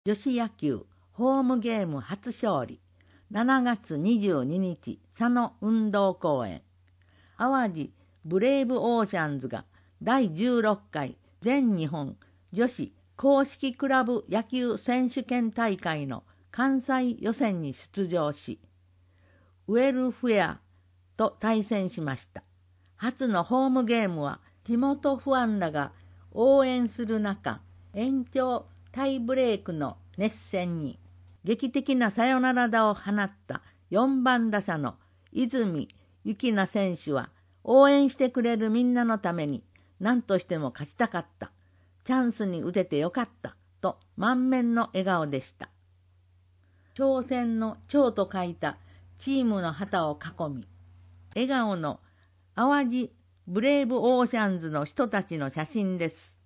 女子野球ホームゲーム初勝利。7月22日佐野運動公園。淡路ブレイブオーシャンズが第16回全日本女子公式クラブ野球選手権大会の関西予選に出場し、ウェルフェアと対戦しました。初のホームゲームは地元ファンらが応援する中、延長タイブレークの熱戦に劇的なサヨナラ打を放った4番打者の泉幸那選手は、応援してくれるみんなのために何としても勝ちたかった。チャンスに打ててよかったと満面の笑顔でした。挑戦の挑と書いたチームの旗を囲み、笑顔の淡路ブレイブオーシャンズの人たちの写真です。